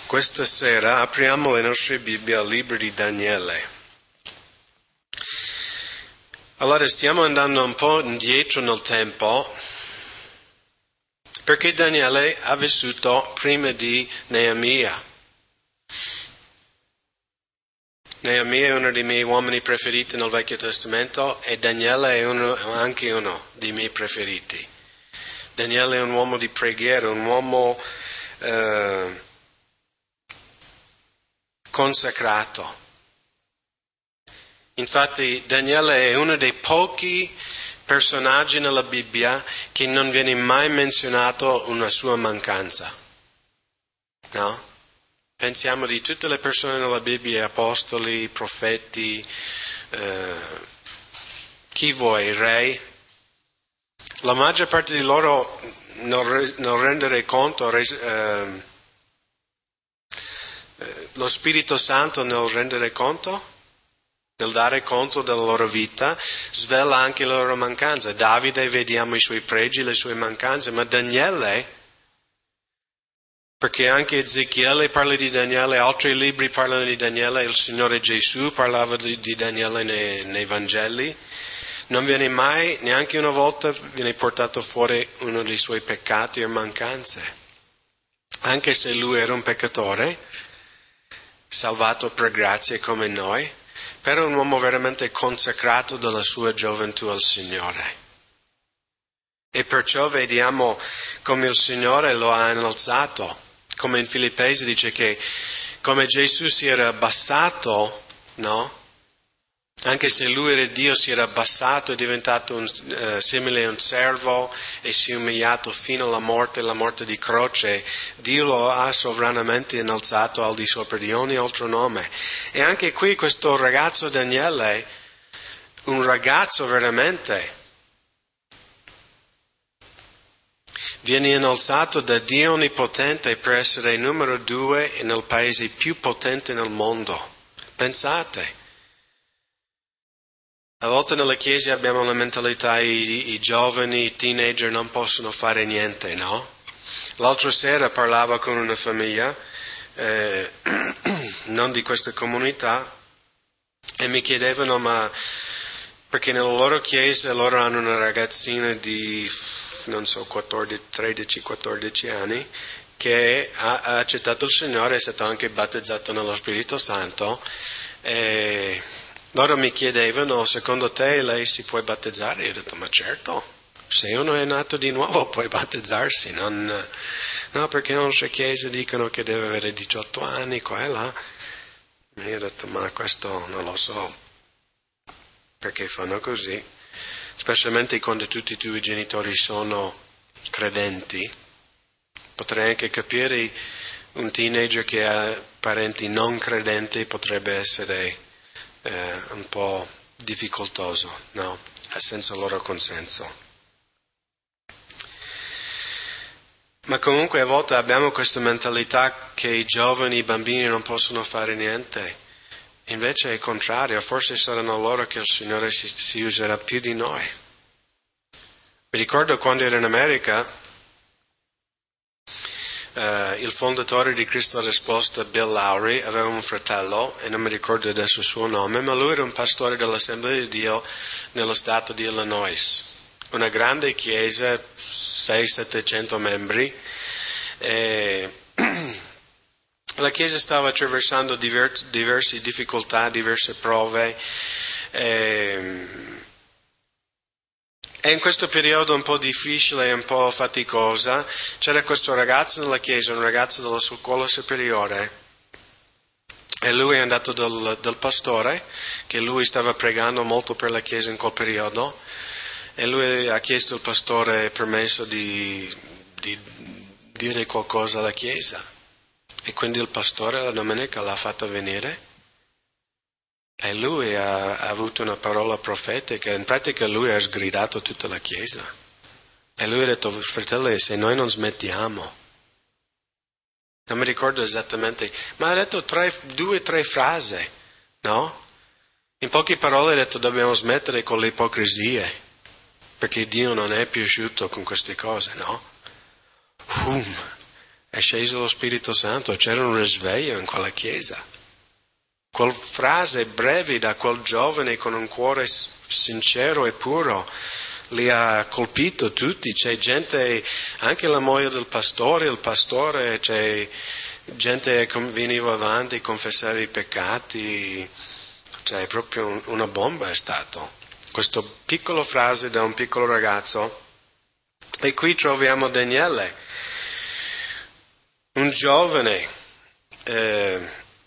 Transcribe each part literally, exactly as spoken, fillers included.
Questa sera apriamo le nostre Bibbie al libro di Daniele. Allora stiamo andando un po' indietro nel tempo, perché Daniele ha vissuto prima di Neemia. Neemia è uno dei miei uomini preferiti nel Vecchio Testamento e Daniele è uno, anche uno dei miei preferiti. Daniele è un uomo di preghiera, un uomo eh, consacrato. Infatti Daniele è uno dei pochi personaggi nella Bibbia che non viene mai menzionato una sua mancanza. No? Pensiamo di tutte le persone nella Bibbia, apostoli, profeti, eh, chi vuoi, re. La maggior parte di loro non, non rendere conto, eh, lo Spirito Santo nel rendere conto, nel dare conto della loro vita, svela anche le loro mancanze. Davide, vediamo i suoi pregi, le sue mancanze, ma Daniele, perché anche Ezechiele parla di Daniele, altri libri parlano di Daniele, il Signore Gesù parlava di, di Daniele nei, nei Vangeli, non viene mai, neanche una volta, viene portato fuori uno dei suoi peccati o mancanze. Anche se lui era un peccatore, salvato per grazia come noi, però un uomo veramente consacrato dalla sua gioventù al Signore. E perciò vediamo come il Signore lo ha innalzato, come in Filippesi dice che come Gesù si era abbassato, no? Anche se lui era Dio, si era abbassato, è diventato un, uh, simile a un servo e si è umiliato fino alla morte, la morte di croce. Dio lo ha sovranamente innalzato al di sopra di ogni altro nome. E anche qui questo ragazzo Daniele, un ragazzo veramente, viene innalzato da Dio Onnipotente per essere numero due nel paese più potente nel mondo. Pensate. A volte nella Chiesa abbiamo la mentalità i, i giovani, i teenager non possono fare niente, no? L'altra sera parlavo con una famiglia, eh, non di questa comunità, e mi chiedevano, ma perché nella loro chiesa loro hanno una ragazzina di, non so, quattordici, tredici quattordici anni, che ha, ha accettato il Signore, è stato anche battezzato nello Spirito Santo, e loro mi chiedevano, secondo te lei si può battezzare? Io ho detto, ma certo, se uno è nato di nuovo puoi battezzarsi, non, no, perché in nostra chiesa dicono che deve avere diciotto anni, qua e là. Io ho detto, ma questo non lo so, perché fanno così, specialmente quando tutti i tuoi genitori sono credenti. Potrei anche capire un teenager che ha parenti non credenti, potrebbe essere Eh, un po' difficoltoso, no? Senza il loro consenso. Ma comunque a volte abbiamo questa mentalità che i giovani, i bambini non possono fare niente. Invece è il contrario, forse saranno loro che il Signore si, si userà più di noi. Mi ricordo quando ero in America, Uh, il fondatore di Cristo la Risposta, Bill Lowry, aveva un fratello, e non mi ricordo adesso il suo nome, ma lui era un pastore dell'Assemblea di Dio nello stato di Illinois. Una grande chiesa, sei settecento membri. E la chiesa stava attraversando diverse, diverse difficoltà, diverse prove. E E in questo periodo un po' difficile e un po' faticosa, c'era questo ragazzo nella chiesa, un ragazzo della scuola superiore, e lui è andato dal, dal pastore, che lui stava pregando molto per la chiesa in quel periodo, e lui ha chiesto al pastore permesso di, di dire qualcosa alla chiesa. E quindi il pastore la domenica l'ha fatta venire. E lui ha, ha avuto una parola profetica, in pratica lui ha sgridato tutta la chiesa. E lui ha detto, fratelli, se noi non smettiamo, non mi ricordo esattamente, ma ha detto tre, due o tre frasi, no? In poche parole ha detto, dobbiamo smettere con le ipocrisie, perché Dio non è piaciuto con queste cose, no? Um. è sceso lo Spirito Santo, c'era un risveglio in quella chiesa. Quella frase breve da quel giovane con un cuore sincero e puro li ha colpito tutti. C'è gente, anche la moglie del pastore, il pastore, c'è gente che veniva avanti, confessava i peccati, cioè proprio una bomba è stato. Questa piccola frase da un piccolo ragazzo. E qui troviamo Daniele, un giovane. Eh,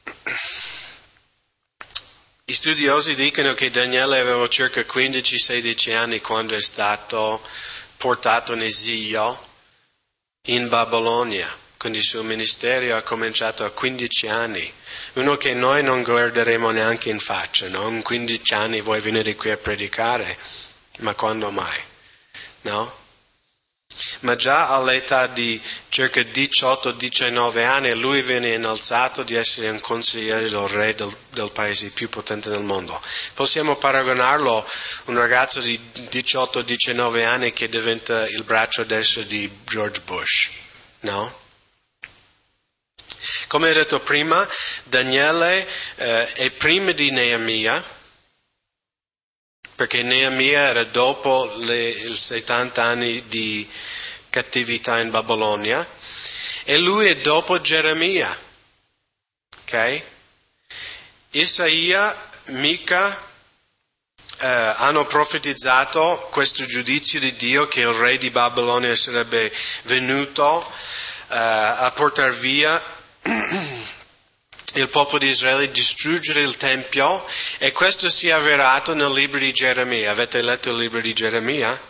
I studiosi dicono che Daniele aveva circa quindici sedici anni quando è stato portato in esilio in Babilonia, quindi il suo ministero ha cominciato a quindici anni, uno che noi non guarderemo neanche in faccia, no? In quindici anni vuoi venire qui a predicare, ma quando mai? No? Ma già all'età di circa diciotto diciannove anni lui viene innalzato di essere un consigliere del re del, del paese più potente del mondo. Possiamo paragonarlo a un ragazzo di diciotto diciannove anni che diventa il braccio destro di George Bush, no? Come ho detto prima, Daniele eh, è prima di Neemia, perché Neemia era dopo le, i settanta anni di cattività in Babilonia, e lui è dopo Geremia, ok? Isaia, Mica eh, hanno profetizzato questo giudizio di Dio che il re di Babilonia sarebbe venuto eh, a portare via il popolo di Israele, distruggere il Tempio, e questo si è avverato nel libro di Geremia. Avete letto il libro di Geremia?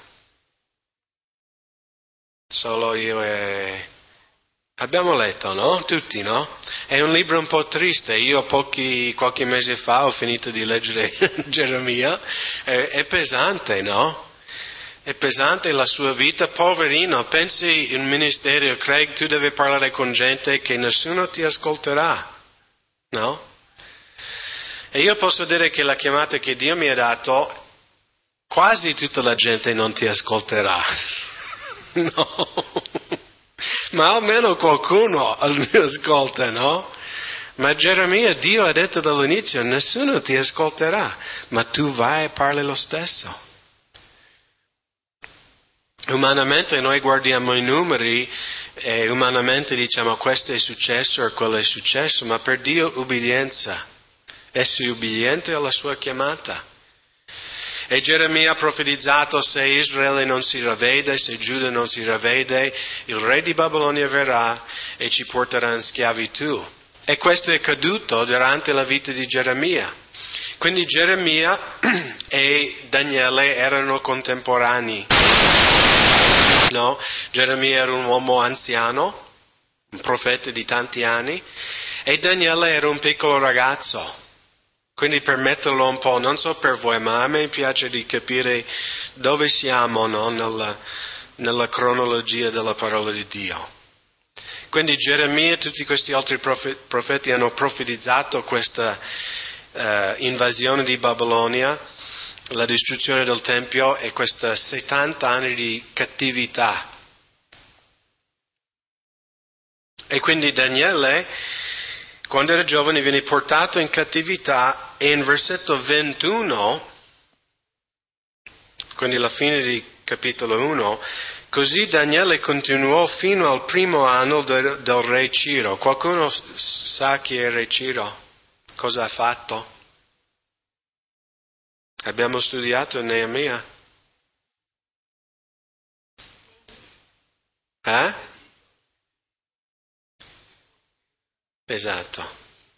Solo io e... Abbiamo letto, no? Tutti, no? È un libro un po' triste. Io pochi, qualche mese fa ho finito di leggere Geremia. È, è pesante, no? È pesante la sua vita, poverino. Pensi in ministero, Craig, tu devi parlare con gente che nessuno ti ascolterà, no? E io posso dire che la chiamata che Dio mi ha dato, quasi tutta la gente non ti ascolterà. No, ma almeno qualcuno mi ascolta, no? Ma Geremia, Dio ha detto dall'inizio, nessuno ti ascolterà, ma tu vai e parli lo stesso. Umanamente noi guardiamo i numeri e umanamente diciamo questo è successo o quello è successo, ma per Dio ubbidienza, essere ubbidiente alla sua chiamata. E Geremia ha profetizzato: se Israele non si ravvede, se Giuda non si ravvede, il re di Babilonia verrà e ci porterà in schiavitù. E questo è accaduto durante la vita di Geremia. Quindi Geremia e Daniele erano contemporanei. No? Geremia era un uomo anziano, un profeta di tanti anni, e Daniele era un piccolo ragazzo. Quindi per metterlo un po', non so per voi, ma a me piace di capire dove siamo, no? nella, nella cronologia della parola di Dio. Quindi Geremia e tutti questi altri profeti hanno profetizzato questa uh, invasione di Babilonia, la distruzione del Tempio e questa settanta anni di cattività. E quindi Daniele, quando era giovane, viene portato in cattività, e in versetto ventuno, quindi la fine di capitolo uno, così Daniele continuò fino al primo anno del, del re Ciro. Qualcuno sa chi è il re Ciro? Cosa ha fatto? Abbiamo studiato Neemia. Eh? Esatto.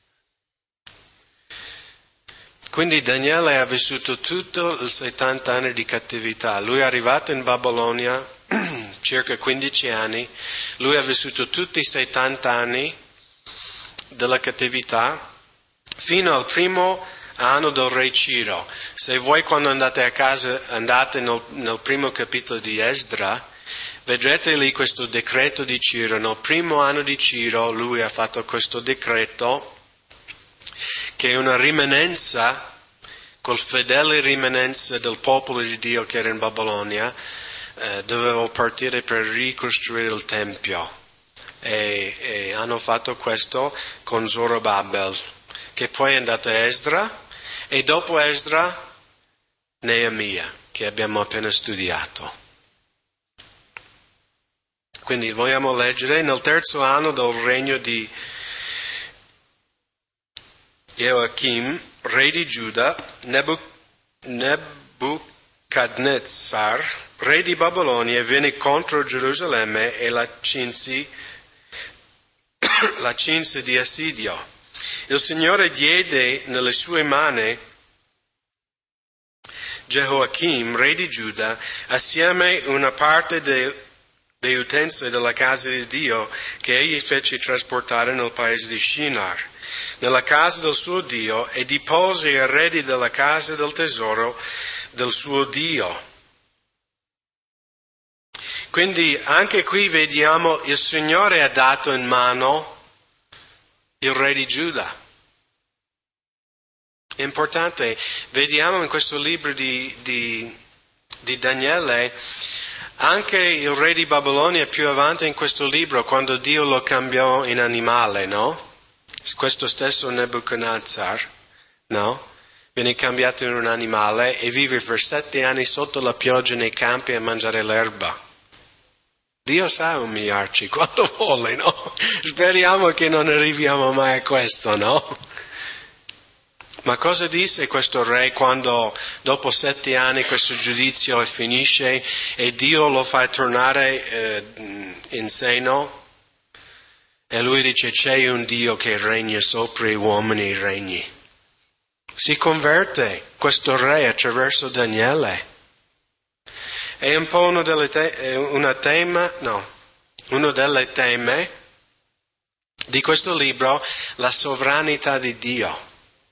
Quindi Daniele ha vissuto tutto i settanta anni di cattività. Lui è arrivato in Babilonia circa quindici anni. Lui ha vissuto tutti i settanta anni della cattività fino al primo anno del re Ciro. Se voi quando andate a casa andate nel, nel primo capitolo di Esdra, vedrete lì questo decreto di Ciro. Nel primo anno di Ciro lui ha fatto questo decreto che è una rimanenza, col fedele rimanenza del popolo di Dio che era in Babilonia, eh, doveva partire per ricostruire il Tempio. e, e hanno fatto questo con Zorobabel, che poi è andata Esdra, e dopo Esdra Neemia, che abbiamo appena studiato. Quindi vogliamo leggere: nel terzo anno del regno di Joachim, re di Giuda, Nebuchadnezzar, re di Babilonia, venne contro Gerusalemme e la cinse, la cinse di assedio. Il Signore diede nelle sue mani Gehoachim, re di Giuda, assieme una parte delle de utenze della casa di Dio che egli fece trasportare nel paese di Shinar, nella casa del suo Dio, e depose i arredi della casa del tesoro del suo Dio. Quindi anche qui vediamo il Signore ha dato in mano il re di Giuda. È importante, vediamo in questo libro di, di, di Daniele, anche il re di Babilonia più avanti in questo libro, quando Dio lo cambiò in animale, no? Questo stesso Nebuchadnezzar, no? Viene cambiato in un animale e vive per sette anni sotto la pioggia nei campi a mangiare l'erba. Dio sa umiliarci quando vuole, no? Speriamo che non arriviamo mai a questo, no? Ma cosa disse questo re quando dopo sette anni questo giudizio finisce e Dio lo fa tornare eh, in seno? E lui dice: c'è un Dio che regna sopra gli uomini regni. Si converte questo re attraverso Daniele. È un po' uno delle te- una tema, no, uno delle teme di questo libro, la sovranità di Dio.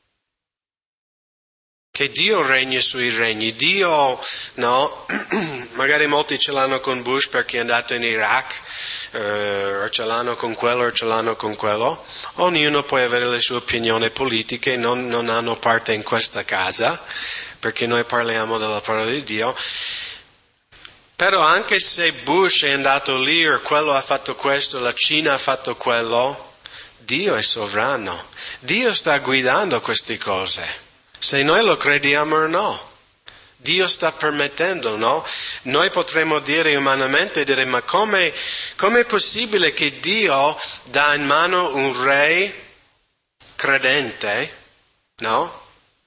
Che Dio regna sui regni. Dio, no, magari molti ce l'hanno con Bush perché è andato in Iraq, eh, o ce l'hanno con quello o ce l'hanno con quello. Ognuno può avere le sue opinioni politiche, non, non hanno parte in questa casa, perché noi parliamo della parola di Dio. Però anche se Bush è andato lì, o quello ha fatto questo, la Cina ha fatto quello, Dio è sovrano. Dio sta guidando queste cose. Se noi lo crediamo o no, Dio sta permettendo, no? Noi potremmo dire umanamente, dire, ma come è possibile che Dio dà in mano un re credente, no?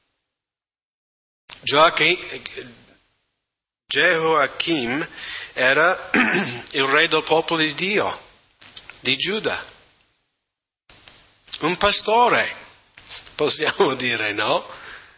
Gehoachim era il re del popolo di Dio, di Giuda, un pastore, possiamo dire, no?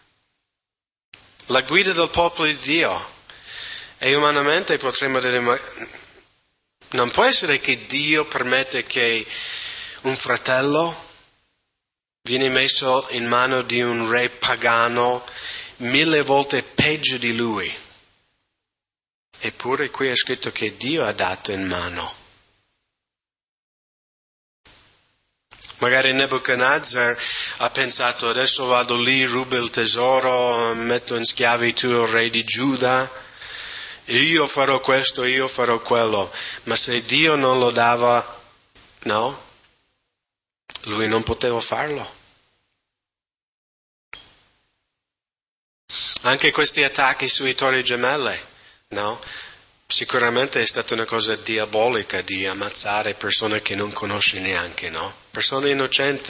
La guida del popolo di Dio. E umanamente potremmo dire, ma non può essere che Dio permette che un fratello viene messo in mano di un re pagano mille volte peggio di lui. Eppure qui è scritto che Dio ha dato in mano. Magari Nebuchadnezzar ha pensato: adesso vado lì, rubo il tesoro, metto in schiavitù il re di Giuda, io farò questo, io farò quello. Ma se Dio non lo dava, no, lui non poteva farlo. Anche questi attacchi sui Torri Gemelle, no? Sicuramente è stata una cosa diabolica di ammazzare persone che non conosci neanche, no? Persone innocenti.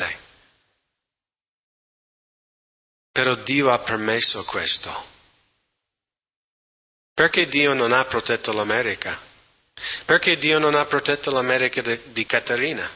Però Dio ha permesso questo. Perché Dio non ha protetto l'America? Perché Dio non ha protetto l'America di, di Caterina?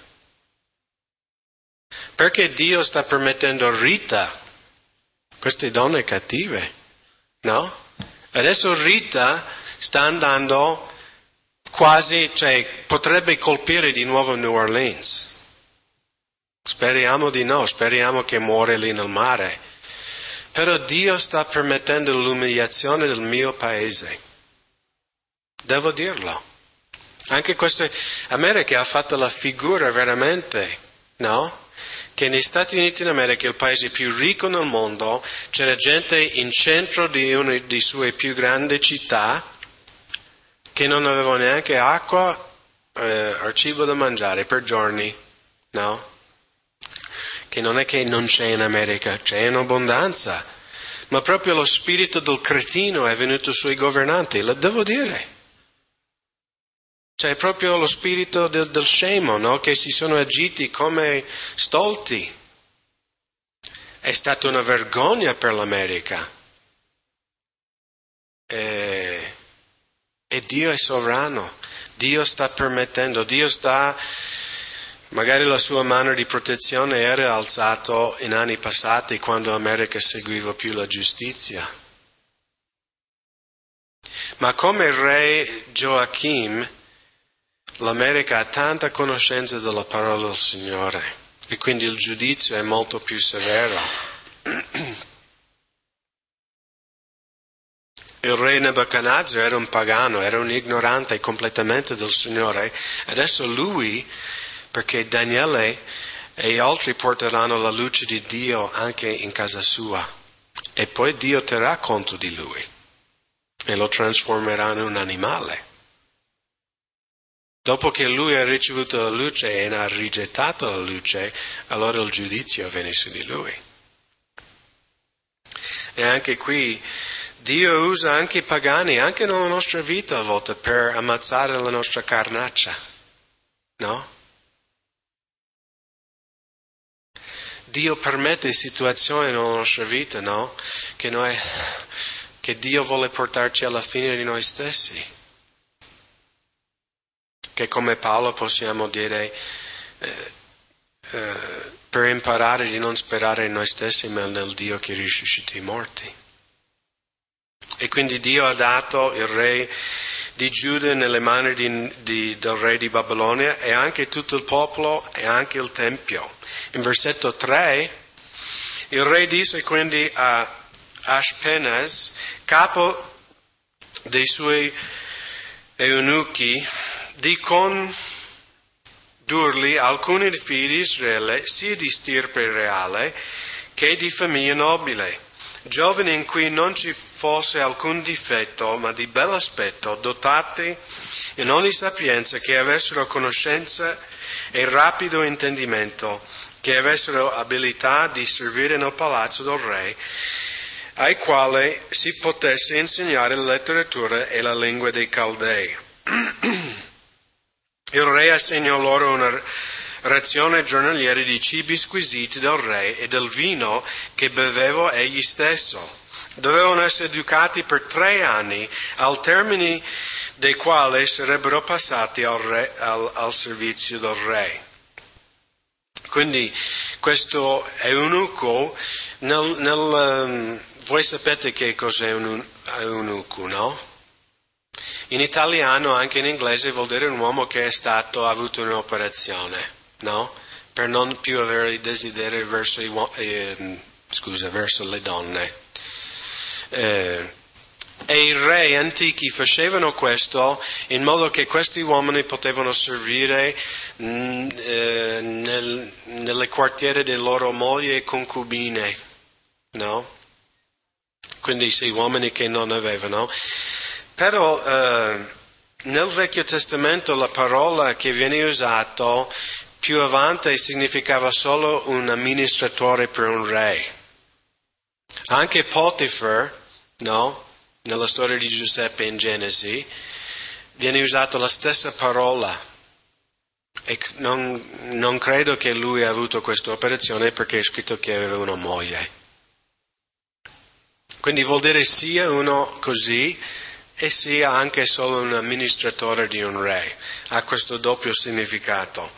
Perché Dio sta permettendo Rita, queste donne cattive, no? Adesso Rita sta andando quasi, cioè potrebbe colpire di nuovo New Orleans. Speriamo di no, speriamo che muore lì nel mare. Però Dio sta permettendo l'umiliazione del mio paese. Devo dirlo. Anche questa America ha fatto la figura veramente, no? Che negli Stati Uniti d'America, il paese più ricco nel mondo, c'era gente in centro di una delle sue più grandi città che non aveva neanche acqua eh, al cibo da mangiare per giorni, no? Che non è che non c'è in America, c'è in abbondanza, ma proprio lo spirito del cretino è venuto sui governanti, lo devo dire. C'è proprio lo spirito del, del scemo, no? Che si sono agiti come stolti. È stata una vergogna per l'America. E, e Dio è sovrano. Dio sta permettendo, Dio sta, magari la sua mano di protezione era alzato in anni passati quando l'America seguiva più la giustizia. Ma come il re Gioachim, l'America ha tanta conoscenza della parola del Signore e quindi il giudizio è molto più severo. Il re Nebuchadnezzar era un pagano, era un ignorante completamente del Signore. Adesso lui, perché Daniele e altri porteranno la luce di Dio anche in casa sua, e poi Dio terrà conto di lui e lo trasformerà in un animale. Dopo che lui ha ricevuto la luce e ha rigettato la luce, allora il giudizio viene su di lui. E anche qui Dio usa anche i pagani, anche nella nostra vita a volte, per ammazzare la nostra carnaccia, no? Dio permette situazioni nella nostra vita, no? Che noi, che Dio vuole portarci alla fine di noi stessi. Che come Paolo possiamo dire, eh, eh, per imparare di non sperare in noi stessi, ma nel Dio che risuscita i morti. E quindi Dio ha dato il re di Giuda nelle mani di, di, del re di Babilonia e anche tutto il popolo e anche il Tempio. In versetto tre, il re disse quindi a Ashpenaz, capo dei suoi eunuchi, di condurli alcuni figli di Israele, sia di stirpe reale che di famiglia nobile, giovani in cui non ci fosse alcun difetto, ma di bell'aspetto, dotati in ogni sapienza, che avessero conoscenza e rapido intendimento, che avessero abilità di servire nel palazzo del re, ai quali si potesse insegnare la letteratura e la lingua dei Caldei. Il re assegnò loro una razione giornaliera di cibi squisiti del re e del vino che beveva egli stesso. Dovevano essere educati per tre anni, al termine dei quali sarebbero passati al, re, al, al servizio del re. Quindi questo eunuco, nel, nel, um, voi sapete che cos'è un eunuco, no? In italiano, anche in inglese, vuol dire un uomo che è stato, ha avuto un'operazione, no? Per non più avere desideri verso, i, eh, scusa, verso le donne. Eh, e i re antichi facevano questo in modo che questi uomini potevano servire mh, eh, nel, nelle quartiere delle loro mogli e concubine, no? Quindi sì, uomini che non avevano. Però eh, nel Vecchio Testamento la parola che viene usata più avanti significava solo un amministratore per un re. Anche Potifar, no? Nella storia di Giuseppe in Genesi, viene usata la stessa parola. E non, non credo che lui ha avuto questa operazione perché è scritto che aveva una moglie. Quindi vuol dire sia uno così e sia anche solo un amministratore di un re. Ha questo doppio significato.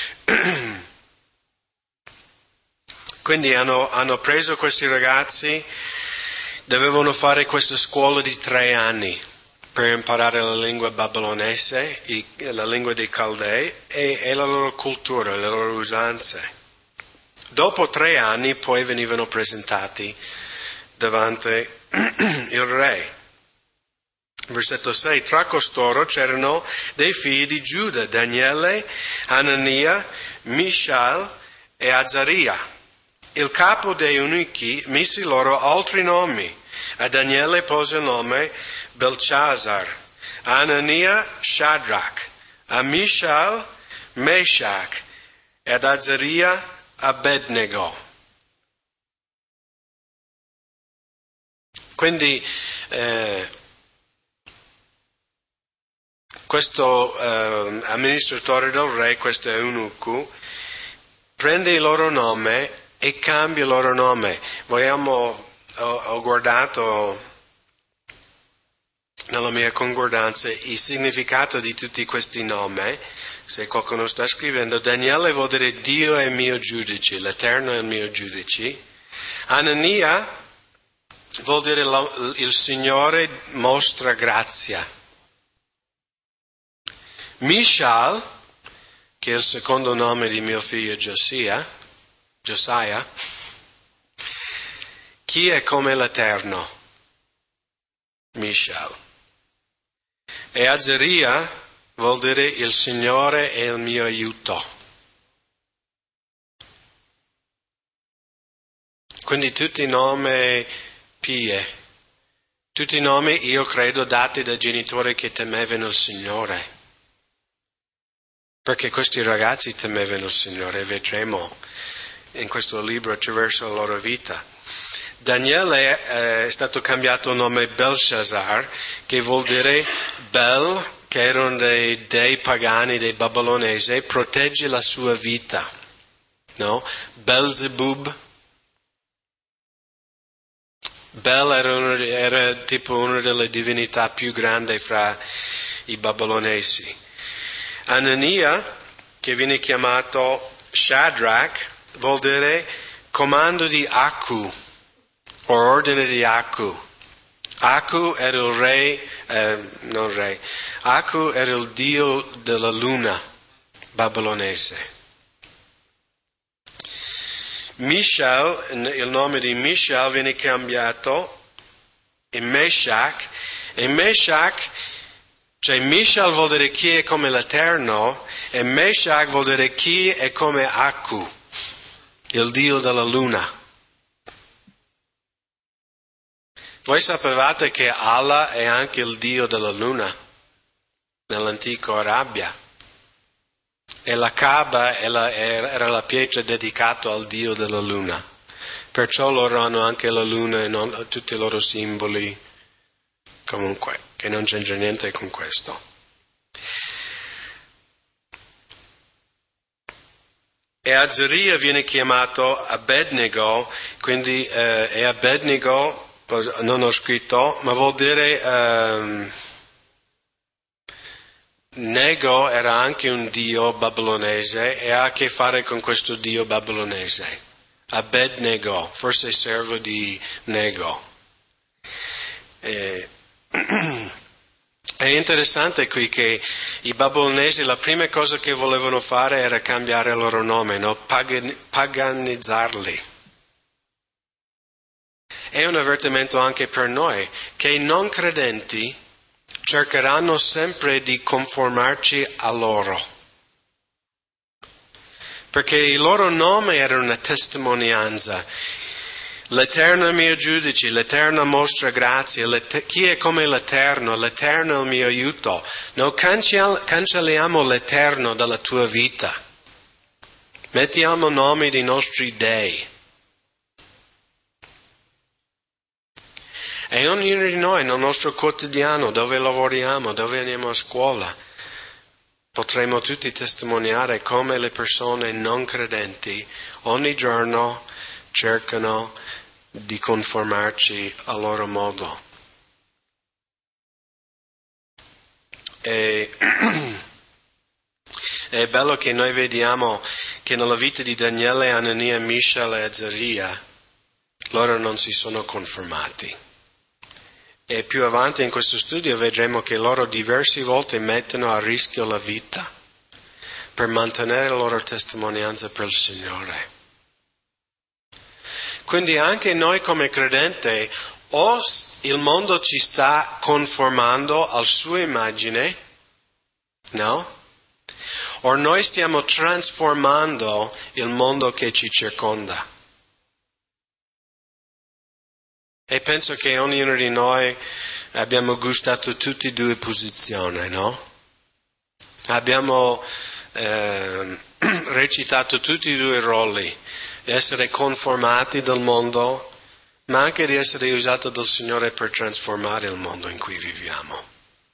Quindi hanno, hanno preso questi ragazzi, dovevano fare questa scuola di tre anni per imparare la lingua babilonese, la lingua dei Caldei e, e la loro cultura, le loro usanze. Dopo tre anni poi venivano presentati davanti il re. Versetto sei, tra costoro c'erano dei figli di Giuda, Daniele, Anania, Mishael e Azaria. Il capo dei eunuchi mise loro altri nomi. A Daniele pose il nome Belcesar, a Anania Shadrach, a Mishael, Meshach e ad Azaria, Abednego. Quindi eh, questo eh, amministratore del re, questo eunuco, prende il loro nome e cambia il loro nome. Vogliamo, ho, ho guardato nella mia concordanza il significato di tutti questi nomi. Se qualcuno sta scrivendo, Daniele vuol dire Dio è il mio giudice, l'Eterno è il mio giudice. Anania vuol dire il Signore mostra grazia. Mishael, che è il secondo nome di mio figlio Josia, Josiah, chi è come l'Eterno? Mishael. E Azaria vuol dire il Signore è il mio aiuto. Quindi tutti i nomi pie, tutti i nomi io credo dati da genitori che temevano il Signore. Perché questi ragazzi temevano il Signore, vedremo in questo libro attraverso la loro vita. Daniele eh, è stato cambiato il nome Belshazzar, che vuol dire Bel, che erano dei dei pagani, dei babilonesi, protegge la sua vita. No? Belzebub. Bel era, uno, era tipo una delle divinità più grandi fra i babilonesi. Anania, che viene chiamato Shadrach, vuol dire comando di Aku, o ordine di Aku. Aku era il re, eh, non re, Aku era il dio della luna babilonese. Mishael, il nome di Mishael viene cambiato in Meshach, e Meshach, cioè Mishael vuol dire chi è come l'Eterno, e Meshach vuol dire chi è come Aku, il dio della luna. Voi sapevate che Allah è anche il dio della luna nell'antico Arabia, e la Kaaba era la pietra dedicata al dio della luna, perciò loro hanno anche la luna e tutti i loro simboli. Comunque, che non c'entra niente con questo. E Azaria viene chiamato Abednego, quindi eh, è Abednego, non ho scritto, ma vuol dire eh, Nego era anche un dio babilonese e ha a che fare con questo dio babilonese. Abednego, forse servo di Nego. E, è interessante qui che i babilonesi la prima cosa che volevano fare era cambiare il loro nome, no? Pagan, paganizzarli. È un avvertimento anche per noi, che i non credenti cercheranno sempre di conformarci a loro. Perché il loro nome era una testimonianza. L'Eterno è il mio giudice, l'Eterno mostra grazia, chi è come l'Eterno, l'Eterno è il mio aiuto. Noi cancelliamo l'Eterno dalla tua vita. Mettiamo nomi dei nostri dei. E ognuno di noi nel nostro quotidiano, dove lavoriamo, dove andiamo a scuola, potremo tutti testimoniare come le persone non credenti ogni giorno cercano di conformarci al loro modo. E è bello che noi vediamo che nella vita di Daniele, Anania, Mishael e Azaria loro non si sono conformati. E più avanti in questo studio vedremo che loro diverse volte mettono a rischio la vita per mantenere la loro testimonianza per il Signore. Quindi anche noi come credenti, o il mondo ci sta conformando al suo immagine, no? O noi stiamo trasformando il mondo che ci circonda. E penso che ognuno di noi abbiamo gustato tutte e due posizioni, no? Abbiamo eh, recitato tutti i due ruoli, di essere conformati dal mondo, ma anche di essere usato dal Signore per trasformare il mondo in cui viviamo.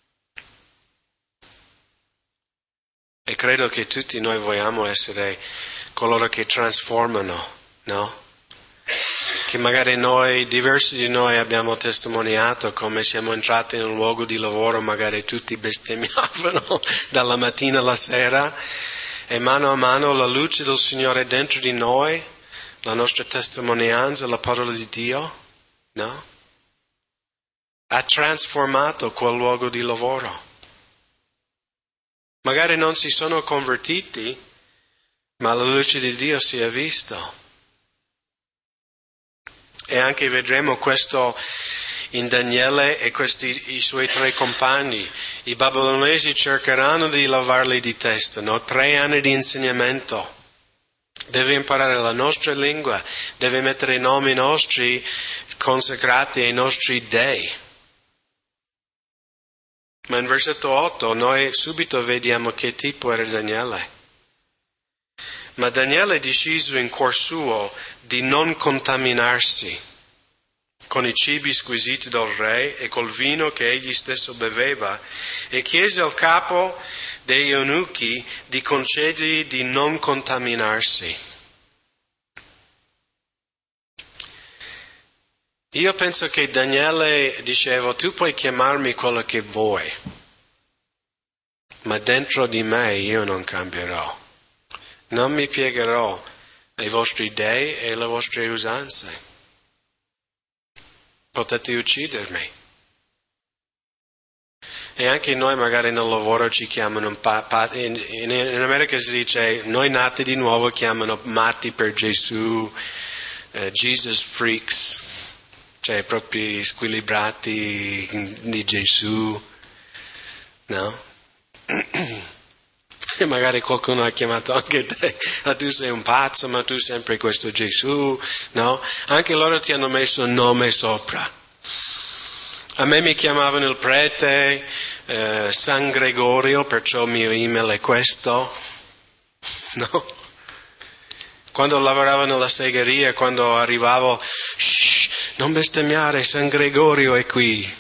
E credo che tutti noi vogliamo essere coloro che trasformano, no? Che magari noi, diversi di noi abbiamo testimoniato come siamo entrati in un luogo di lavoro, magari tutti bestemmiavano dalla mattina alla sera, e mano a mano la luce del Signore dentro di noi, la nostra testimonianza, la parola di Dio, no? Ha trasformato quel luogo di lavoro. Magari non si sono convertiti, ma la luce di Dio si è vista. E anche vedremo questo in Daniele e questi i suoi tre compagni. I babilonesi cercheranno di lavarli di testa, no? Tre anni di insegnamento. Deve imparare la nostra lingua, deve mettere i nomi nostri consacrati ai nostri dei. Ma in versetto otto noi subito vediamo che tipo era Daniele. Ma Daniele è deciso in cuor suo di non contaminarsi con i cibi squisiti del re e col vino che egli stesso beveva, e chiese al capo degli eunuchi di concedergli di non contaminarsi. Io penso che Daniele diceva: tu puoi chiamarmi quello che vuoi, ma dentro di me io non cambierò. Non mi piegherò ai vostri dei e alle vostre usanze. Potete uccidermi. E anche noi magari nel lavoro ci chiamano, in, in, in America si dice, noi nati di nuovo chiamano matti per Gesù, uh, Jesus freaks, cioè proprio squilibrati di Gesù, no? E magari qualcuno ha chiamato anche te, ma tu sei un pazzo, ma tu sempre questo Gesù, no? Anche loro ti hanno messo un nome sopra. A me mi chiamavano il prete, eh, San Gregorio, perciò il mio email è questo, no? Quando lavoravo nella segheria, quando arrivavo, shh, non bestemmiare, San Gregorio è qui.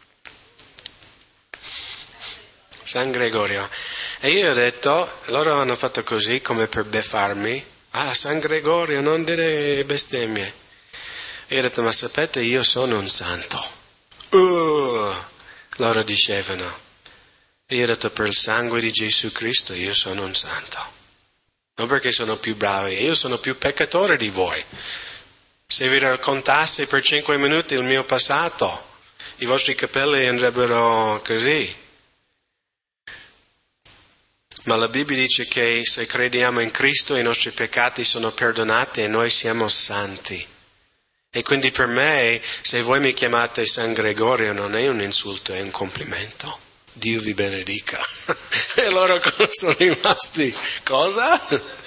San Gregorio. E io ho detto, loro hanno fatto così come per beffarmi. Ah, San Gregorio, non dire bestemmie. E io ho detto, ma sapete, io sono un santo. Uh, loro dicevano. E io ho detto, per il sangue di Gesù Cristo io sono un santo. Non perché sono più bravo, io sono più peccatore di voi. Se vi raccontassi per cinque minuti il mio passato, i vostri capelli andrebbero così. Ma la Bibbia dice che se crediamo in Cristo i nostri peccati sono perdonati e noi siamo santi. E quindi per me, se voi mi chiamate San Gregorio, non è un insulto, è un complimento. Dio vi benedica. E loro sono rimasti, cosa?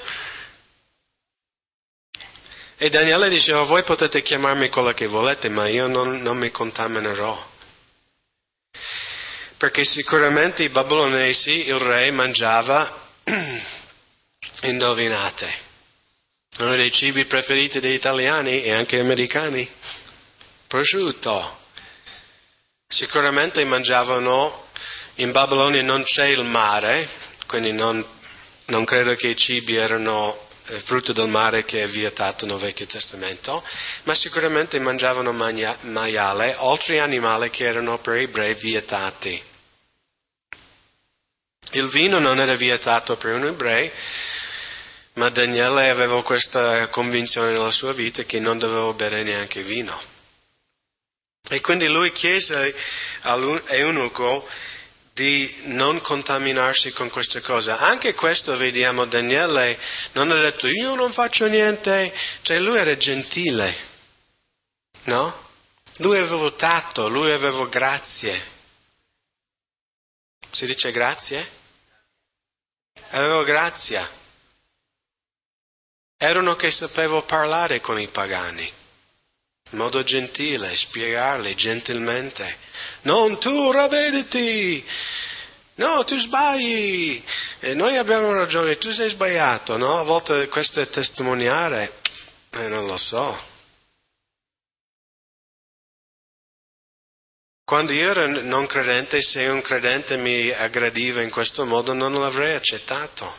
E Daniele diceva, voi potete chiamarmi quello che volete, ma io non, non mi contaminerò. Perché sicuramente i babilonesi, il re mangiava, indovinate, uno dei cibi preferiti degli italiani e anche americani, prosciutto. Sicuramente mangiavano, in Babilonia non c'è il mare, quindi non, non credo che i cibi erano eh, frutto del mare che è vietato nel Vecchio Testamento, ma sicuramente mangiavano magna, maiale, altri animali che erano per ebrei vietati. Il vino non era vietato per un ebreo, ma Daniele aveva questa convinzione nella sua vita che non doveva bere neanche vino. E quindi lui chiese all'eunuco di non contaminarsi con questa cosa. Anche questo vediamo, Daniele non ha detto io non faccio niente, cioè lui era gentile, no? Lui aveva tatto, lui aveva grazie. Si dice grazie? Avevo grazia. Erano che sapevo parlare con i pagani, in modo gentile, spiegarli gentilmente. Non tu ravvediti, No, tu sbagli, e noi abbiamo ragione, tu sei sbagliato, no? A volte questo è testimoniare, eh, non lo so. Quando io ero non credente, se un credente mi aggrediva in questo modo, non l'avrei accettato.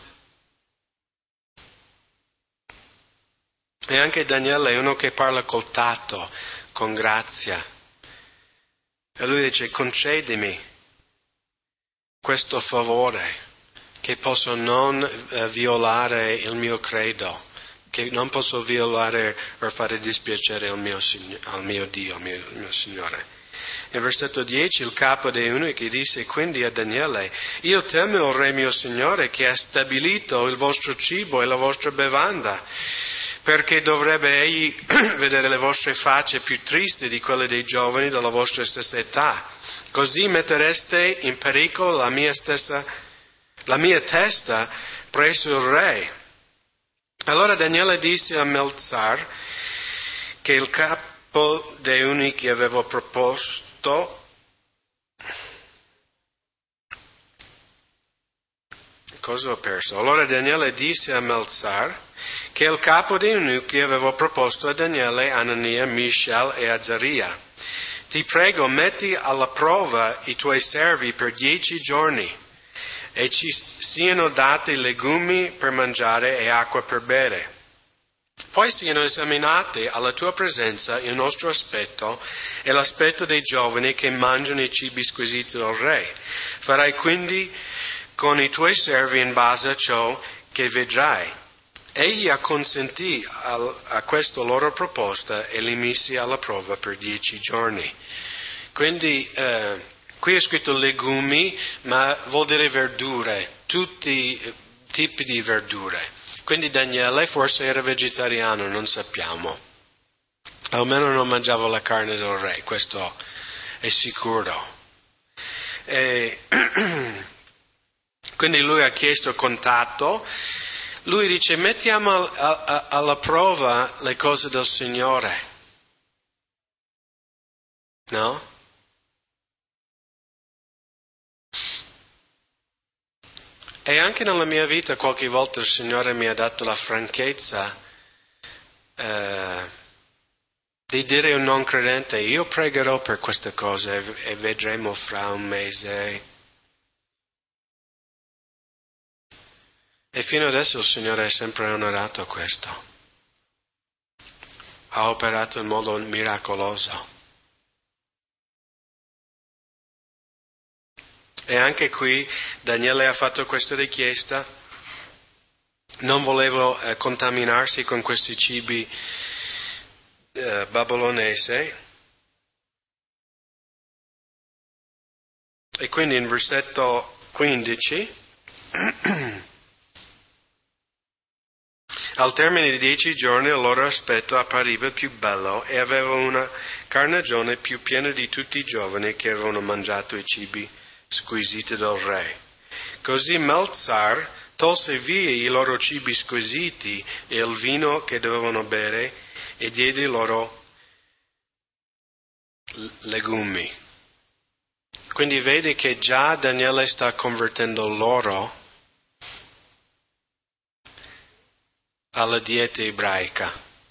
E anche Daniele è uno che parla col tatto, con grazia. E lui dice, concedimi questo favore, che posso non eh, violare il mio credo, che non posso violare o fare dispiacere al mio, al mio Dio, al mio, al mio Signore. Nel versetto dieci il capo dei eunuchi disse quindi a Daniele, io temo il Re mio Signore che ha stabilito il vostro cibo e la vostra bevanda, perché dovrebbe egli vedere le vostre facce più tristi di quelle dei giovani della vostra stessa età. Così mettereste in pericolo la mia stessa, la mia testa presso il Re. Allora Daniele disse a Melzar che il capo dei eunuchi aveva proposto, cosa ho perso? Allora Daniele disse a Melzar che il capo dei eunuchi aveva proposto a Daniele, Anania, Mishael e Azaria. Ti prego, metti alla prova i tuoi servi per dieci giorni e ci siano dati legumi per mangiare e acqua per bere. Poi siano esaminati alla tua presenza il nostro aspetto e l'aspetto dei giovani che mangiano i cibi squisiti del Re. Farai quindi con i tuoi servi in base a ciò che vedrai. Egli acconsentì a questa loro proposta e li misi alla prova per dieci giorni. Quindi eh, qui è scritto legumi, ma vuol dire verdure, tutti i tipi di verdure. Quindi Daniele forse era vegetariano, non sappiamo. Almeno non mangiava la carne del Re, questo è sicuro. E quindi lui ha chiesto contatto. Lui dice, mettiamo a, a, alla prova le cose del Signore. No? E anche nella mia vita qualche volta il Signore mi ha dato la franchezza eh, di dire a un non credente, io pregherò per queste cose e vedremo fra un mese. E fino adesso il Signore è sempre onorato a questo. Ha operato in modo miracoloso. E anche qui Daniele ha fatto questa richiesta. Non voleva eh, contaminarsi con questi cibi eh, babilonesi. E quindi in versetto quindici al termine di dieci giorni il loro aspetto appariva più bello e aveva una carnagione più piena di tutti i giovani che avevano mangiato i cibi squisiti del Re. Così Melzar tolse via i loro cibi squisiti e il vino che dovevano bere e diede loro legumi. Quindi vedi che già Daniele sta convertendo loro alla dieta ebraica.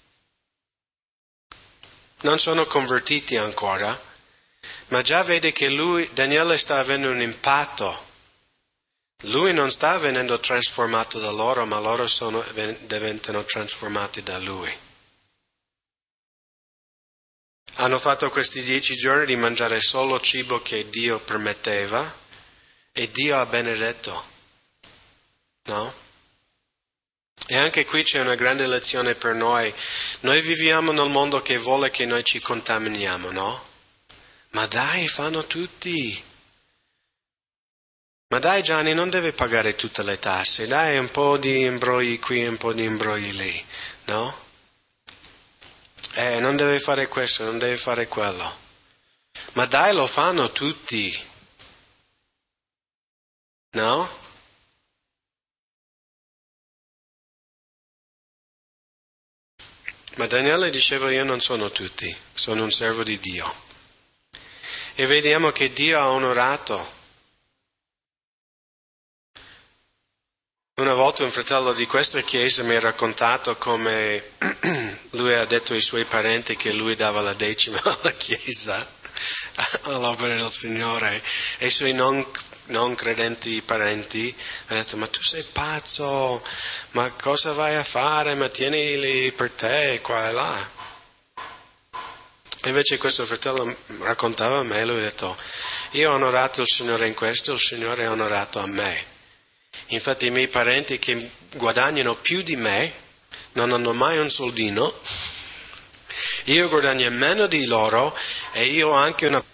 Non sono convertiti ancora, ma già vede che lui, Daniele, sta avendo un impatto. Lui non sta venendo trasformato da loro, ma loro sono, diventano trasformati da lui. Hanno fatto questi dieci giorni di mangiare solo cibo che Dio permetteva e Dio ha benedetto. No? E anche qui c'è una grande lezione per noi. Noi viviamo nel mondo che vuole che noi ci contaminiamo, no? Ma dai, fanno tutti. Ma dai Gianni, non deve pagare tutte le tasse. Dai, un po' di imbrogli qui, un po' di imbrogli lì, no? Eh, non deve fare questo, non deve fare quello. Ma dai, lo fanno tutti. No? Ma Daniele diceva, io non sono tutti, sono un servo di Dio. E vediamo che Dio ha onorato Una volta un fratello di questa chiesa mi ha raccontato come lui ha detto ai suoi parenti che lui dava la decima alla chiesa, all'opera del Signore, e i suoi non, non credenti parenti hanno detto: ma tu sei pazzo, ma cosa vai a fare, ma tienili per te qua e là. Invece questo fratello raccontava a me, lui ha detto: io ho onorato il Signore in questo, il Signore ha onorato a me. Infatti i miei parenti che guadagnano più di me non hanno mai un soldino, io guadagno meno di loro e io ho anche una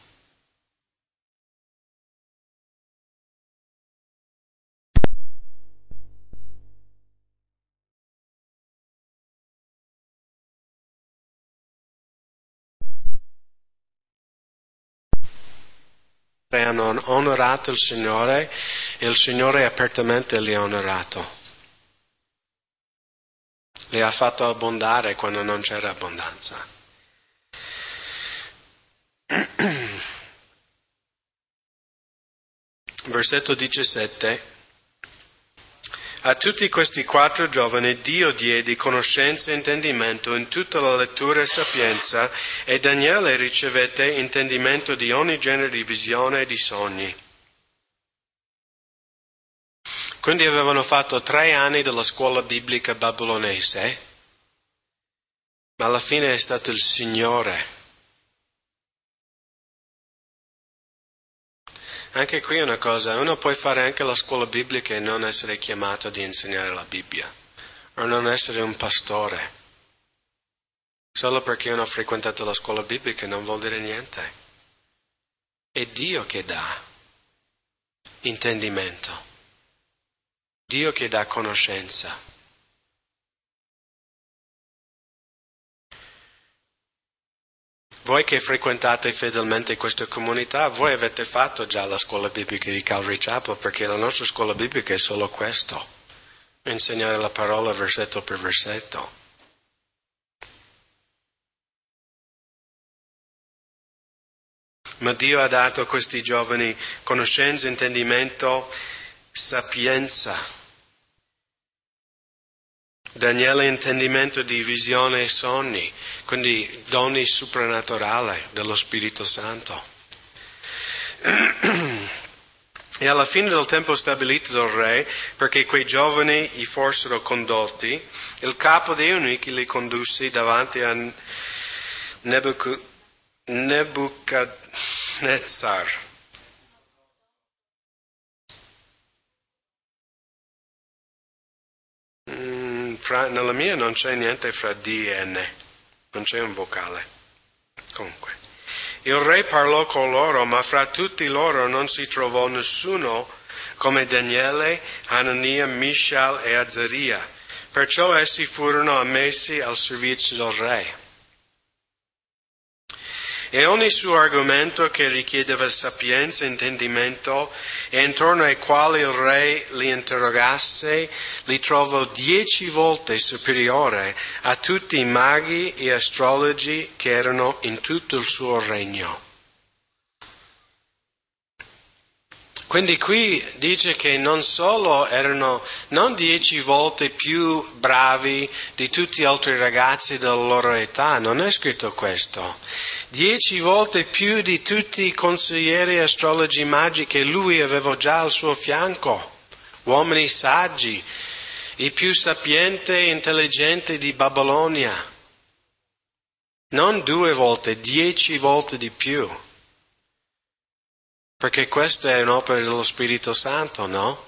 e hanno onorato il Signore e il Signore apertamente li ha onorato. Li ha fatto abbondare quando non c'era abbondanza. Versetto diciassette. A tutti questi quattro giovani Dio diede conoscenza e intendimento in tutta la lettura e sapienza, e Daniele ricevette intendimento di ogni genere di visione e di sogni. Quindi avevano fatto tre anni della scuola biblica babilonese, ma alla fine è stato il Signore. Anche qui è una cosa, uno può fare anche la scuola biblica e non essere chiamato di insegnare la Bibbia, o non essere un pastore. Solo perché uno ha frequentato la scuola biblica non vuol dire niente. È Dio che dà intendimento, Dio che dà conoscenza. Voi che frequentate fedelmente questa comunità, voi avete fatto già la scuola biblica di Calvary Chapel, perché la nostra scuola biblica è solo questo, insegnare la parola versetto per versetto. Ma Dio ha dato a questi giovani conoscenza, intendimento, sapienza. Daniele intendimento di visione e sogni, quindi doni soprannaturali dello Spirito Santo. E alla fine del tempo stabilito dal re, perché quei giovani gli fossero condotti, il capo dei eunuchi li condusse davanti a Nebuchadnezzar. Fra, nella mia non c'è niente fra D e N, non c'è un vocale. Comunque, il re parlò con loro, ma fra tutti loro non si trovò nessuno come Daniele, Anania, Mishael e Azaria. Perciò essi furono ammessi al servizio del re. E ogni suo argomento che richiedeva sapienza e intendimento, e intorno ai quali il re li interrogasse, li trovò dieci volte superiore a tutti i maghi e astrologi che erano in tutto il suo regno. Quindi qui dice che non solo erano non dieci volte più bravi di tutti gli altri ragazzi della loro età, non è scritto questo. Dieci volte più di tutti i consiglieri astrologi magi che lui aveva già al suo fianco, uomini saggi, i più sapienti e intelligenti di Babilonia. Non due volte, dieci volte di più. Perché questa è un'opera dello Spirito Santo, no?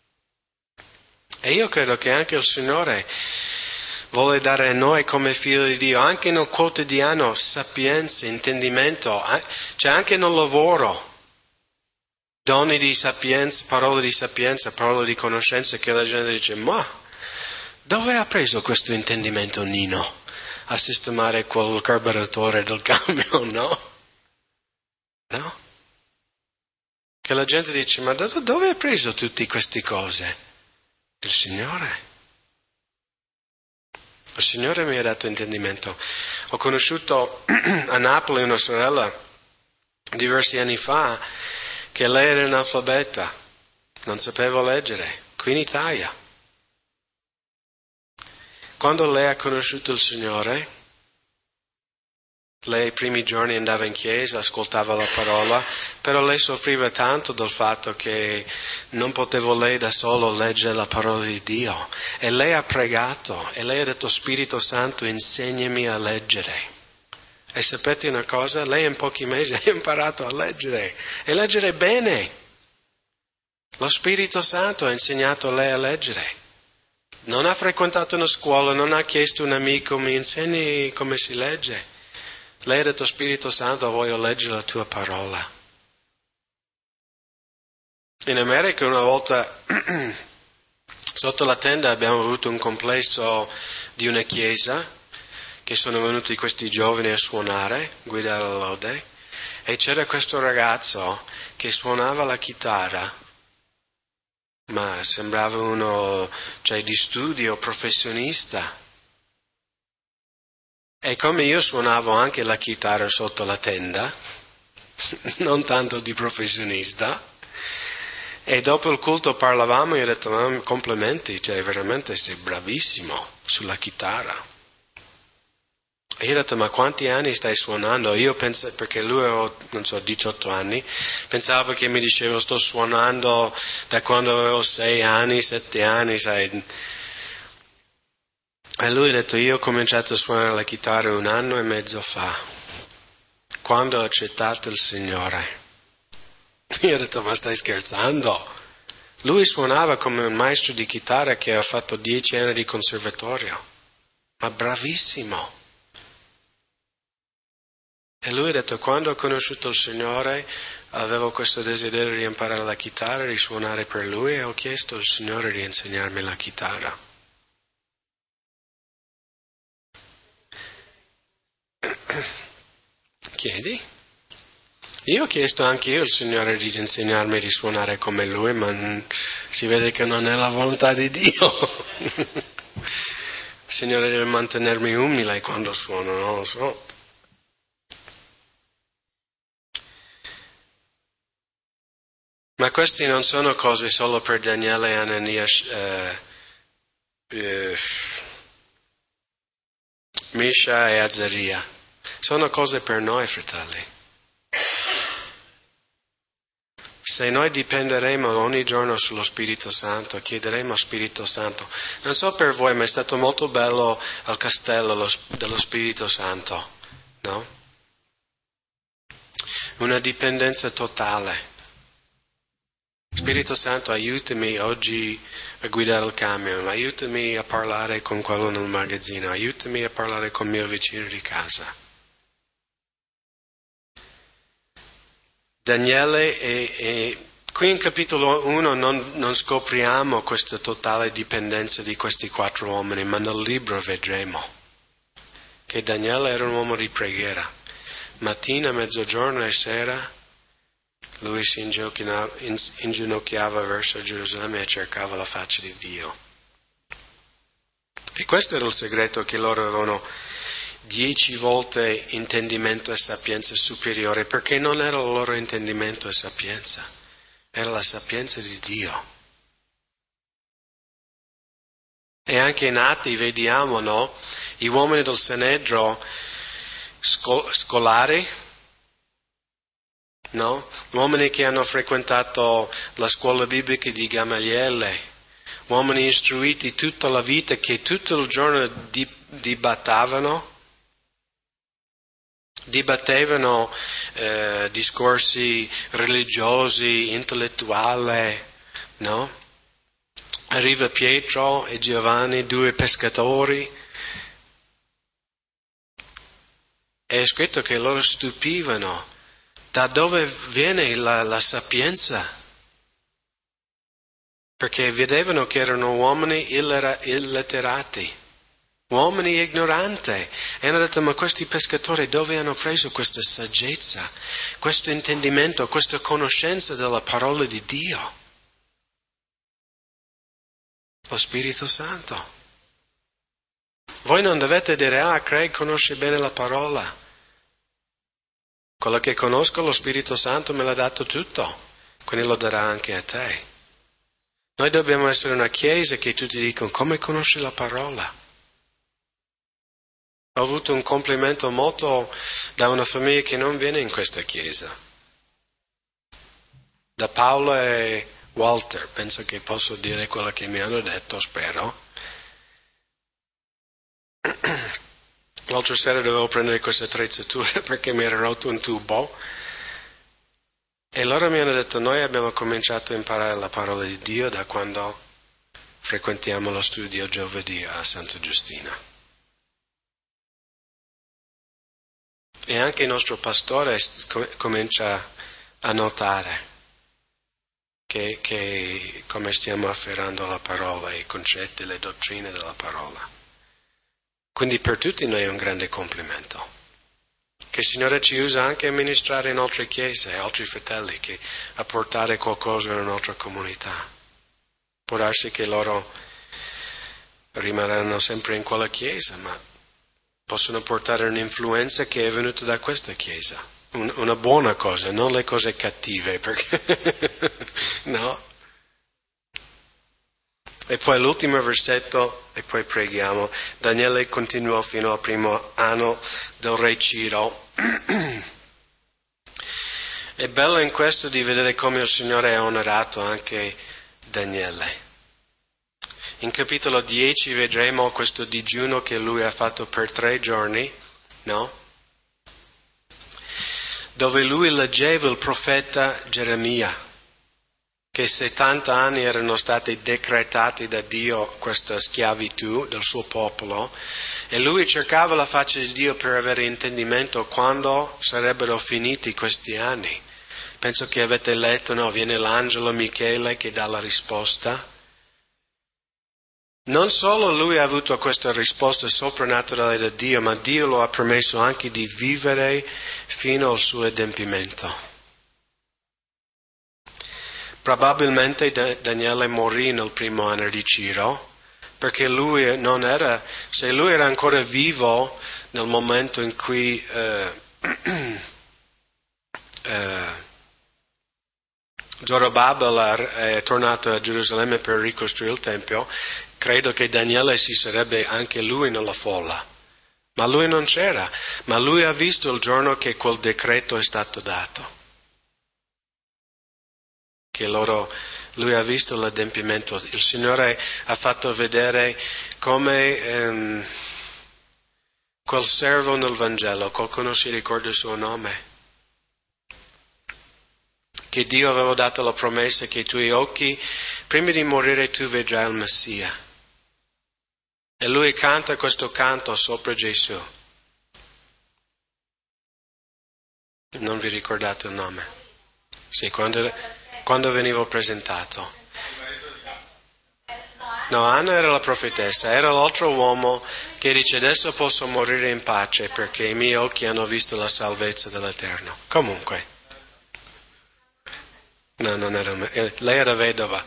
E io credo che anche il Signore vuole dare a noi come figli di Dio, anche nel quotidiano, sapienza, intendimento, cioè anche nel lavoro, doni di sapienza, parole di sapienza, parole di conoscenza, che la gente dice: ma dove ha preso questo intendimento Nino a sistemare quel carburatore del cambio, no? No? Che la gente dice: ma da dove ha preso tutte queste cose? Il Signore. Il Signore mi ha dato intendimento. Ho conosciuto a Napoli una sorella diversi anni fa che lei era analfabeta, non sapeva leggere, qui in Italia. Quando lei ha conosciuto il Signore, lei i primi giorni andava in chiesa, ascoltava la parola, però lei soffriva tanto del fatto che non potevo lei da solo leggere la parola di Dio. E lei ha pregato e lei ha detto: Spirito Santo, insegnami a leggere. E sapete una cosa? Lei in pochi mesi ha imparato a leggere e leggere bene. Lo Spirito Santo ha insegnato a lei a leggere. Non ha frequentato una scuola, non ha chiesto a un amico: mi insegni come si legge. Lei ha detto: Spirito Santo, voglio leggere la tua parola. In America una volta sotto la tenda abbiamo avuto un complesso di una chiesa, che sono venuti questi giovani a suonare, guidare la lode, e c'era questo ragazzo che suonava la chitarra, ma sembrava uno, cioè, di studio, professionista. E come io suonavo anche la chitarra sotto la tenda, non tanto di professionista, e dopo il culto parlavamo e io ho detto: ma complimenti, cioè veramente sei bravissimo sulla chitarra. E io ho detto: ma quanti anni stai suonando? Io penso, perché lui aveva, non so, diciotto anni, pensavo che mi diceva: sto suonando da quando avevo sei anni, sette anni, sai. E lui ha detto: io ho cominciato a suonare la chitarra un anno e mezzo fa, quando ho accettato il Signore. Io ho detto: ma stai scherzando? Lui suonava come un maestro di chitarra che ha fatto dieci anni di conservatorio, ma bravissimo. E lui ha detto: quando ho conosciuto il Signore avevo questo desiderio di imparare la chitarra, di suonare per Lui, e ho chiesto al Signore di insegnarmi la chitarra. Chiedi? Io ho chiesto anche io al Signore di insegnarmi di suonare come Lui, ma si vede che non è la volontà di Dio. Il Signore deve mantenermi umile quando suono, non lo so. Ma queste non sono cose solo per Daniele, Anania, eh, eh, Misha e Azzaria. Sono cose per noi, fratelli. Se noi dipenderemo ogni giorno sullo Spirito Santo, chiederemo al Spirito Santo. Non so per voi, ma è stato molto bello al castello lo, dello Spirito Santo, no? Una dipendenza totale. Spirito Santo, aiutami oggi a guidare il camion, aiutami a parlare con quello nel magazzino, aiutami a parlare con il mio vicino di casa. Daniele, e, e qui in capitolo uno non, non scopriamo questa totale dipendenza di questi quattro uomini, ma nel libro vedremo che Daniele era un uomo di preghiera. Mattina, mezzogiorno e sera lui si inginocchiava verso Gerusalemme e cercava la faccia di Dio. E questo era il segreto, che loro avevano dieci volte intendimento e sapienza superiore, perché non era il loro intendimento e sapienza, era la sapienza di Dio. E anche in Atti vediamo, no? I uomini del Sanedro scol- scolari, no? Uomini che hanno frequentato la scuola biblica di Gamaliele, uomini istruiti tutta la vita, che tutto il giorno di- dibattavano, dibattevano eh, discorsi religiosi, intellettuali, no? Arriva Pietro e Giovanni, due pescatori, è scritto che loro stupivano. Da dove viene la, la sapienza? Perché vedevano che erano uomini illetterati, uomini ignoranti. E hanno detto: ma questi pescatori dove hanno preso questa saggezza, questo intendimento, questa conoscenza della parola di Dio? Lo Spirito Santo. Voi non dovete dire: ah, Craig conosce bene la parola. Quello che conosco, lo Spirito Santo me l'ha dato tutto, quindi lo darà anche a te. Noi dobbiamo essere una chiesa che tutti dicono: come conosci la parola? Ho avuto un complimento molto da una famiglia che non viene in questa chiesa. Da Paolo e Walter, penso che posso dire quello che mi hanno detto, spero. L'altra sera dovevo prendere questa attrezzatura perché mi era rotto un tubo. E loro mi hanno detto, noi abbiamo cominciato a imparare la parola di Dio da quando frequentiamo lo studio giovedì a Santa Giustina. E anche il nostro pastore comincia a notare che, che come stiamo afferrando la parola, i concetti, le dottrine della parola. Quindi per tutti noi è un grande complimento. Che il Signore ci usa anche a ministrare in altre chiese, altri fratelli, che a portare qualcosa in un'altra comunità. Può darsi che loro rimarranno sempre in quella chiesa, ma possono portare un'influenza che è venuta da questa chiesa. Un, una buona cosa, non le cose cattive, perché no. E poi l'ultimo versetto, e poi preghiamo. Daniele continuò fino al primo anno del re Ciro. È bello in questo di vedere come il Signore ha onorato anche Daniele. In capitolo dieci vedremo questo digiuno che lui ha fatto per tre giorni, no? Dove lui leggeva il profeta Geremia, che settanta anni erano stati decretati da Dio questa schiavitù del suo popolo, e lui cercava la faccia di Dio per avere intendimento quando sarebbero finiti questi anni. Penso che avete letto, no? Viene l'angelo Michele che dà la risposta. Non solo lui ha avuto questa risposta soprannaturale da Dio, ma Dio lo ha permesso anche di vivere fino al suo adempimento. Probabilmente Daniele morì nel primo anno di Ciro, perché lui non era, se lui era ancora vivo nel momento in cui eh, eh, Zorobabel è tornato a Gerusalemme per ricostruire il Tempio, credo che Daniele si sarebbe anche lui nella folla. Ma lui non c'era, ma lui ha visto il giorno che quel decreto è stato dato. Che loro, lui ha visto l'adempimento. Il Signore ha fatto vedere come ehm, quel servo nel Vangelo, qualcuno si ricorda il suo nome? Che Dio aveva dato la promessa che i tuoi occhi, prima di morire, tu vedrai il Messia. E lui canta questo canto sopra Gesù. Non vi ricordate il nome? Sì, quando, quando venivo presentato. No, Anna era la profetessa, era l'altro uomo che dice adesso posso morire in pace perché i miei occhi hanno visto la salvezza dell'Eterno. Comunque. No, non era, lei era vedova.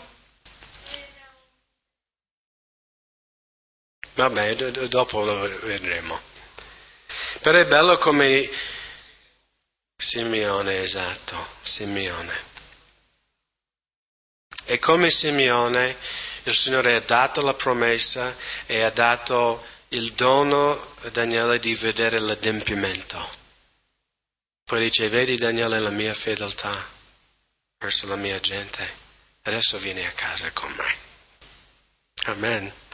Vabbè, dopo lo vedremo. Però è bello come Simeone, esatto, Simeone. E come Simeone il Signore ha dato la promessa e ha dato il dono a Daniele di vedere l'adempimento. Poi dice, vedi Daniele la mia fedeltà verso la mia gente, adesso vieni a casa con me. Amen.